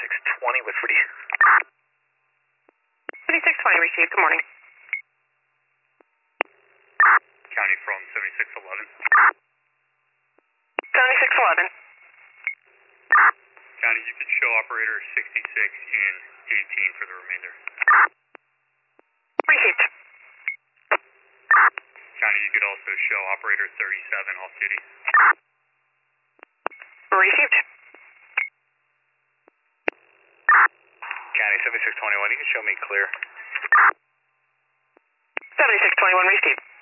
7620 with Woody. 7620 received. Good morning. County from 7611. 7611. County, you can show operator 66 and 18 for the remainder. Received. County, you could also show operator 37 off duty. Received. County 7621, you can show me clear. 7621 received.